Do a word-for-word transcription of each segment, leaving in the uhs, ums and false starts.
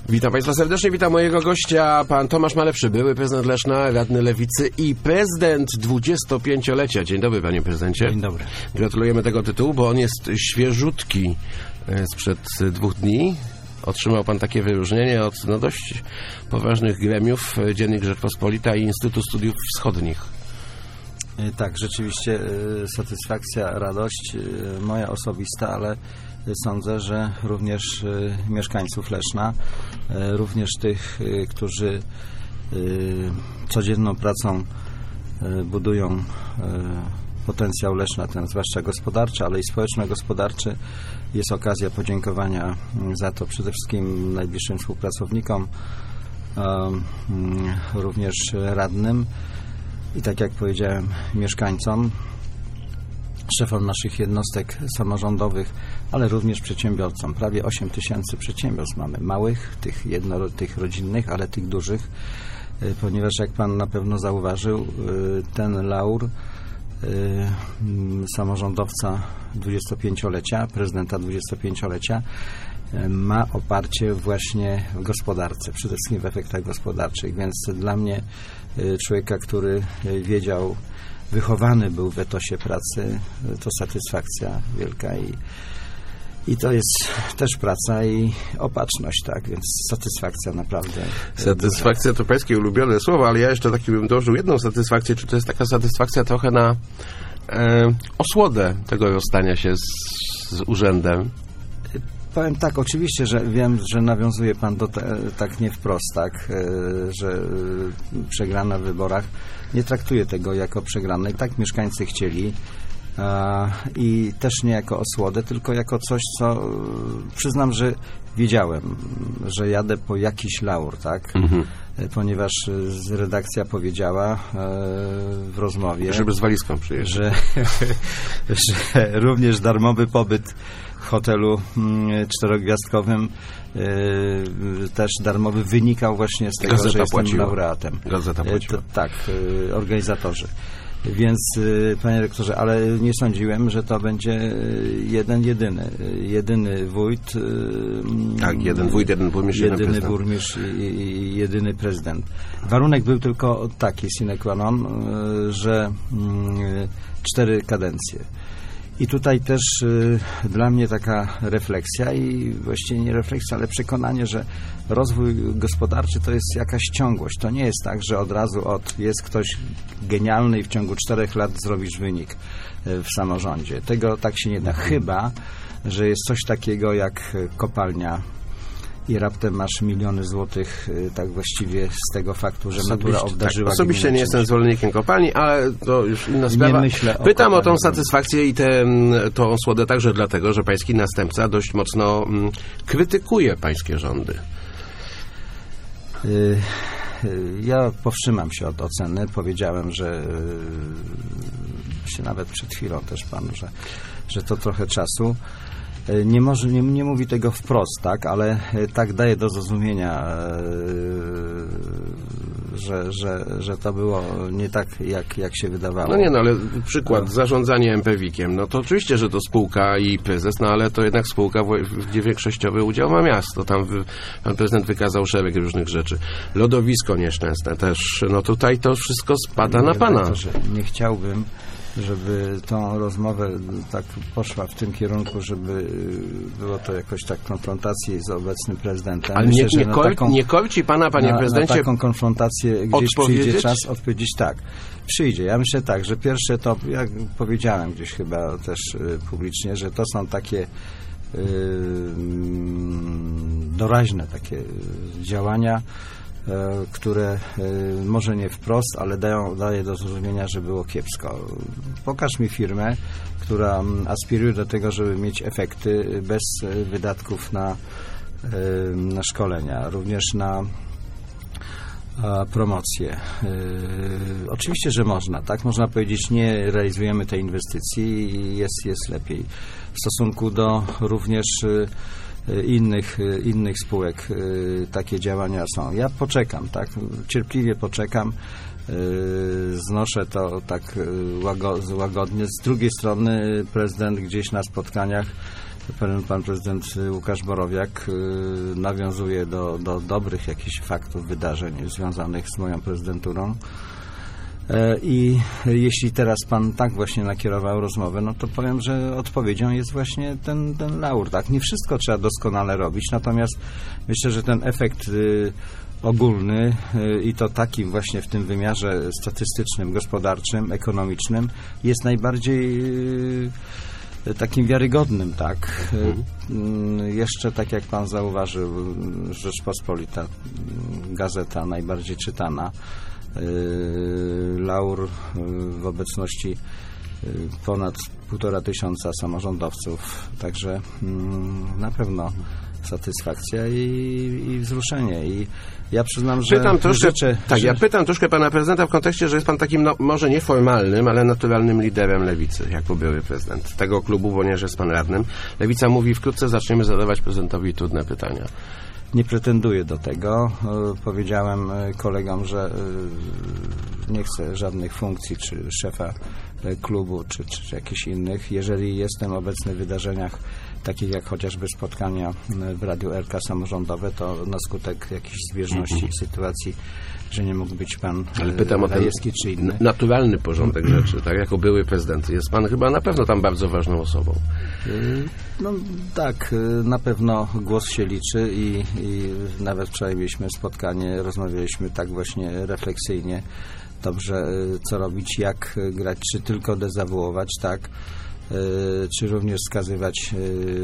Witam Państwa serdecznie, witam mojego gościa, pan Tomasz Malewszy, były prezydent Leszna, radny Lewicy i prezydent dwudziestopięciolecia. Dzień dobry, panie prezydencie. Dzień dobry. Gratulujemy tego tytułu, bo on jest świeżutki sprzed dwóch dni. Otrzymał pan takie wyróżnienie od no, dość poważnych gremiów, Dziennik Rzeczpospolita i Instytut Studiów Wschodnich. Tak, rzeczywiście satysfakcja, radość moja osobista, ale sądzę, że również mieszkańców Leszna, również tych, którzy codzienną pracą budują potencjał Leszna, ten zwłaszcza gospodarczy, ale i społeczno-gospodarczy. Jest okazja podziękowania za to przede wszystkim najbliższym współpracownikom, również radnym i tak jak powiedziałem mieszkańcom, szefom naszych jednostek samorządowych, ale również przedsiębiorcom. Prawie osiem tysięcy przedsiębiorstw mamy, małych, tych, jedno, tych rodzinnych, ale tych dużych, ponieważ jak pan na pewno zauważył, ten laur samorządowca dwudziestopięciolecia, prezydenta dwudziestopięciolecia ma oparcie właśnie w gospodarce, przede wszystkim w efektach gospodarczych, więc dla mnie, człowieka, który wiedział, wychowany był w etosie pracy, to satysfakcja wielka i, i to jest też praca i opatrzność, tak, więc satysfakcja naprawdę. Satysfakcja to pańskie ulubione słowo, ale ja jeszcze taki bym dołożył jedną satysfakcję, czy to jest taka satysfakcja trochę na e, osłodę tego rozstania się z, z urzędem? Powiem tak, oczywiście, że wiem, że nawiązuje pan do te, tak nie wprost, tak, że przegrana w wyborach. Nie traktuję tego jako przegrane. I tak mieszkańcy chcieli i też nie jako osłodę, tylko jako coś, co przyznam, że wiedziałem, że jadę po jakiś laur, tak, mhm. ponieważ redakcja powiedziała w rozmowie, żeby z walizką przyjechać, że, że również darmowy pobyt w hotelu czterogwiazdkowym yy, też darmowy wynikał właśnie z tego, Gazeta że jestem płaciła. laureatem. Gazeta płaciła. To, tak, yy, organizatorzy. Więc, yy, panie rektorze, ale nie sądziłem, że to będzie jeden, jedyny. Jedyny wójt. Yy, tak, jeden wójt, jeden burmistrz, jedyny jeden burmistrz i, i jedyny prezydent. Warunek był tylko taki, sine qua non, yy, że yy, cztery kadencje. I tutaj też y, dla mnie taka refleksja i właściwie nie refleksja, ale przekonanie, że rozwój gospodarczy to jest jakaś ciągłość. To nie jest tak, że od razu od jest ktoś genialny i w ciągu czterech lat zrobisz wynik y, w samorządzie. Tego tak się nie da. Chyba, że jest coś takiego jak kopalnia i raptem masz miliony złotych, tak właściwie z tego faktu, że natura obdarzyła. Tak, osobiście nie jestem zwolennikiem kopalni, ale to już inna sprawa. Pytam o, o tą satysfakcję i tę osłodę także dlatego, że pański następca dość mocno mm, krytykuje pańskie rządy. Y Ja powstrzymam się od oceny. Powiedziałem, że się nawet przed chwilą też panu, że, że to trochę czasu. Nie, może, nie, nie mówi tego wprost, tak, ale tak daje do zrozumienia, że, że, że to było nie tak, jak, jak się wydawało. No nie, no ale przykład, no. Zarządzanie em pe wikiem, no to oczywiście, że to spółka i prezes, no ale to jednak spółka, gdzie większościowy udział ma miasto. Tam wy, pan prezydent wykazał szereg różnych rzeczy. Lodowisko nieszczęsne też, no tutaj to wszystko spada nie, na pana. Nie chciałbym, żeby tą rozmowę tak poszła w tym kierunku, żeby było to jakoś tak konfrontacji z obecnym prezydentem. Ale Myślę, nie, nie, kor- taką, nie korci pana, panie na, prezydencie, na taką konfrontację gdzieś przyjdzie czas odpowiedzieć tak. Przyjdzie. Ja myślę tak, że pierwsze to, jak powiedziałem gdzieś chyba też y, publicznie, że to są takie y, doraźne takie działania, które może nie wprost, ale dają, daje do zrozumienia, że było kiepsko. Pokaż mi firmę, która aspiruje do tego, żeby mieć efekty bez wydatków na, na szkolenia, również na promocję. Oczywiście, że można, tak? Można powiedzieć, nie realizujemy tej inwestycji i jest, jest lepiej. W stosunku do również innych, innych spółek takie działania są. Ja poczekam, tak? Cierpliwie poczekam. Znoszę to tak łagodnie. Z drugiej strony prezydent gdzieś na spotkaniach pan, pan prezydent Łukasz Borowiak y, nawiązuje do, do dobrych jakichś faktów, wydarzeń związanych z moją prezydenturą. I jeśli teraz pan tak właśnie nakierował rozmowę, no to powiem, że odpowiedzią jest właśnie ten, ten laur. Tak? Nie wszystko trzeba doskonale robić, natomiast myślę, że ten efekt y, ogólny y, i to taki właśnie w tym wymiarze statystycznym, gospodarczym, ekonomicznym jest najbardziej y, takim wiarygodnym, tak. Mhm. Y, jeszcze tak jak pan zauważył, Rzeczpospolita, gazeta najbardziej czytana, laur w obecności ponad półtora tysiąca samorządowców, także na pewno satysfakcja i, i wzruszenie. I ja przyznam, że pytam troszkę, życzę, tak, że... ja pytam troszkę pana prezydenta w kontekście, że jest pan takim, no, może nieformalnym, ale naturalnym liderem Lewicy, jako były prezydent tego klubu, ponieważ jest pan radnym. Lewica mówi, wkrótce zaczniemy zadawać prezydentowi trudne pytania. Nie pretenduję do tego. Powiedziałem kolegom, że nie chcę żadnych funkcji, czy szefa klubu, czy, czy jakichś innych. Jeżeli jestem obecny w wydarzeniach takich jak chociażby spotkania w Radiu R K samorządowe, to na skutek jakiejś zbieżności mm-hmm. sytuacji, że nie mógł być pan Ale pytam o ten Rajewski czy inny. Naturalny porządek rzeczy, tak? Jako były prezydent. Jest pan chyba na pewno tam bardzo ważną osobą. No tak, na pewno głos się liczy i, i nawet wczoraj mieliśmy spotkanie, rozmawialiśmy tak właśnie refleksyjnie, dobrze, co robić, jak grać, czy tylko dezawuować, tak, czy również wskazywać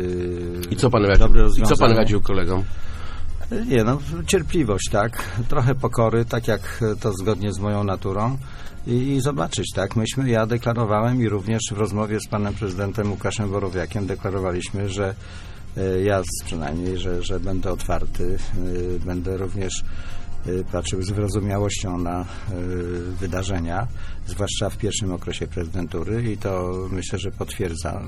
I co pan radził, I co pan radził kolegom? Nie, no, cierpliwość, tak, trochę pokory, tak jak to zgodnie z moją naturą i, i zobaczyć, tak, myśmy, ja deklarowałem i również w rozmowie z panem prezydentem Łukaszem Borowiakiem deklarowaliśmy, że e, ja przynajmniej, że, że będę otwarty, e, będę również e, patrzył z wyrozumiałością na e, wydarzenia, zwłaszcza w pierwszym okresie prezydentury i to myślę, że potwierdza.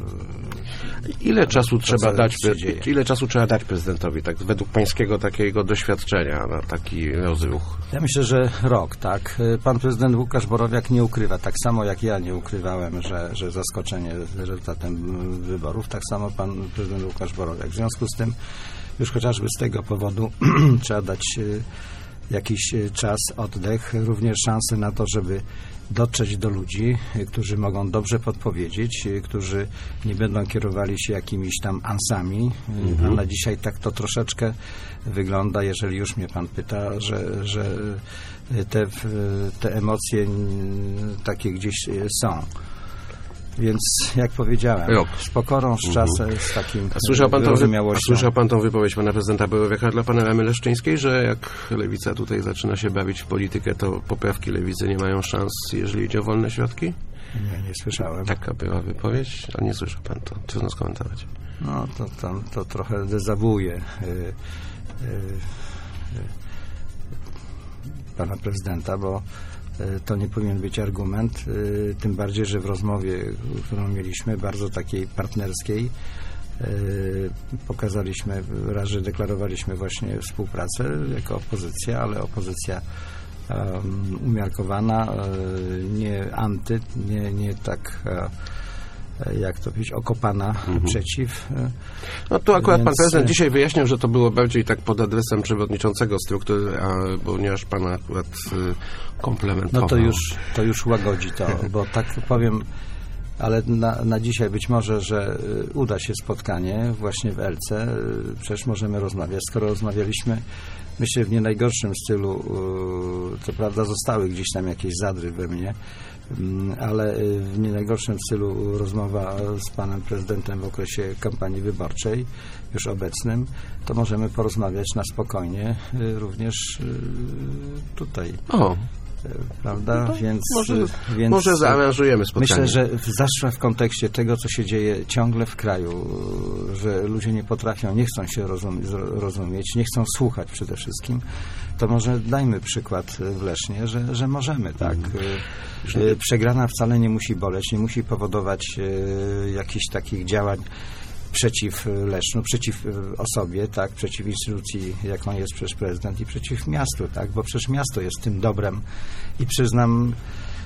Ile czasu to, trzeba dać pre- ile czasu trzeba dać prezydentowi, tak według pańskiego takiego doświadczenia na taki rozruch? Ja myślę, że rok, tak. Pan prezydent Łukasz Borowiak nie ukrywa, tak samo jak ja nie ukrywałem, że, że zaskoczenie rezultatem wyborów, tak samo pan prezydent Łukasz Borowiak. W związku z tym już chociażby z tego powodu trzeba dać jakiś czas, oddech, również szansę na to, żeby dotrzeć do ludzi, którzy mogą dobrze podpowiedzieć, którzy nie będą kierowali się jakimiś tam ansami, mhm. a na dzisiaj tak to troszeczkę wygląda, jeżeli już mnie pan pyta, że, że te, te emocje takie gdzieś są. Więc, jak powiedziałem, Rok. z pokorą, z czasem, mhm. z takim a słyszał pan wyrozumiałością. A słyszał pan tą wypowiedź pana prezydenta Borowiaka dla pana Ramy Leszczyńskiej, że jak Lewica tutaj zaczyna się bawić w politykę, to poprawki Lewicy nie mają szans, jeżeli idzie o wolne środki? Nie, nie słyszałem. Taka była wypowiedź, a nie słyszał pan to. Trudno skomentować. No, to, to, to trochę dezawuuje y, y, y, pana prezydenta, bo to nie powinien być argument, tym bardziej, że w rozmowie, którą mieliśmy, bardzo takiej partnerskiej, pokazaliśmy, raz, że deklarowaliśmy właśnie współpracę jako opozycja, ale opozycja um, umiarkowana, nie anty, nie, nie tak jak to powiedzieć, okopana mhm. przeciw. No tu akurat Więc... pan prezydent dzisiaj wyjaśniał, że to było bardziej tak pod adresem przewodniczącego struktury, a ponieważ pan akurat y, komplementował. No to już, to już łagodzi to, bo tak powiem, ale na, na dzisiaj być może, że y, uda się spotkanie właśnie w Elce, y, przecież możemy rozmawiać. Skoro rozmawialiśmy, myślę, w nie najgorszym stylu, y, co prawda zostały gdzieś tam jakieś zadry we mnie, ale w nie najgorszym stylu rozmowa z panem prezydentem w okresie kampanii wyborczej, już obecnym, to możemy porozmawiać na spokojnie również tutaj. O. Prawda? No więc, może, więc może zaaranżujemy spotkanie. Myślę, że zwłaszcza w kontekście tego, co się dzieje ciągle w kraju, że ludzie nie potrafią, nie chcą się rozum, rozumieć, nie chcą słuchać przede wszystkim, to może dajmy przykład w Lesznie, że, że możemy, tak. Mm. Przegrana wcale nie musi boleć, nie musi powodować jakichś takich działań przeciw Lesznu, przeciw osobie, tak, przeciw instytucji, jaką jest przecież prezydent i przeciw miastu, tak, bo przecież miasto jest tym dobrem i przyznam,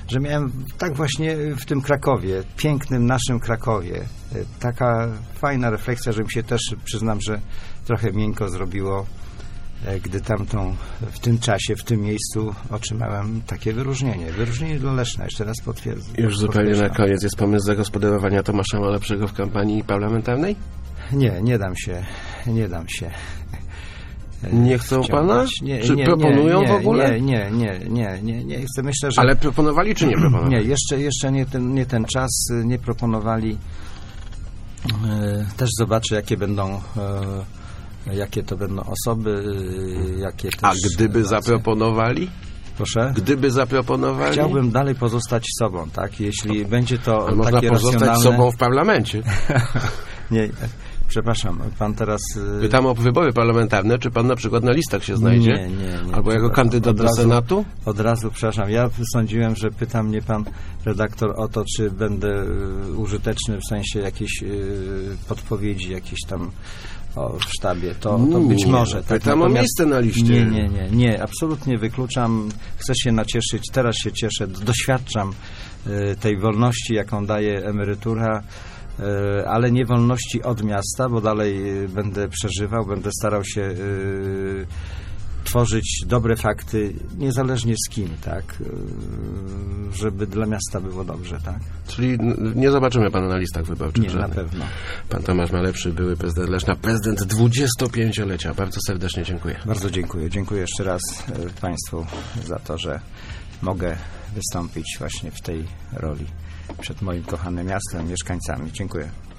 że miałem tak właśnie w tym Krakowie, pięknym naszym Krakowie, taka fajna refleksja, że mi się też, przyznam, że trochę miękko zrobiło, gdy tamtą, w tym czasie, w tym miejscu otrzymałem takie wyróżnienie. Wyróżnienie dla Leszna, jeszcze raz potwierdzę. Już zupełnie na koniec, jest pomysł zagospodarowania Tomasza Malepszego w kampanii parlamentarnej? Nie, nie dam się, nie dam się. Nie chcą wciągnąć. pana? Nie, Czy nie, proponują nie, w ogóle? Nie, nie, nie, nie, nie, nie. Chcę, myślę, że... Ale proponowali czy nie proponowali? Nie, jeszcze, jeszcze nie, ten, nie ten czas, nie proponowali. E, też zobaczę, jakie będą, e, jakie to będą osoby, e, jakie też... A gdyby relacje. zaproponowali? Proszę? Gdyby zaproponowali? Chciałbym dalej pozostać sobą, tak? Jeśli to, będzie to ale można takie pozostać racjonalne... sobą w parlamencie. Nie, przepraszam, pan teraz... Pytam o wybory parlamentarne, czy pan na przykład na listach się znajdzie? Nie, nie, nie. Albo jako kandydat do razu, Senatu? Od razu, przepraszam, ja sądziłem, że pyta mnie pan redaktor o to, czy będę y, użyteczny w sensie jakiejś y, podpowiedzi, jakiejś tam o, w sztabie. To, to być nie, może. Tak, pytam o miejsce na liście. Nie, nie, nie, nie, absolutnie wykluczam. Chcę się nacieszyć, teraz się cieszę, doświadczam y, tej wolności, jaką daje emerytura, ale nie wolności od miasta, bo dalej będę przeżywał, będę starał się y, tworzyć dobre fakty, niezależnie z kim, tak, y, żeby dla miasta było dobrze, tak. Czyli n- nie zobaczymy pana na listach wyborczych. Nie, żadnych. na pewno. Pan Tomasz Malepszy, były prezydent Leszna, prezydent dwudziestopięciolecia. Bardzo serdecznie dziękuję. Bardzo dziękuję. Dziękuję jeszcze raz y, Państwu za to, że mogę wystąpić właśnie w tej roli przed moim kochanym miastem, mieszkańcami. Dziękuję.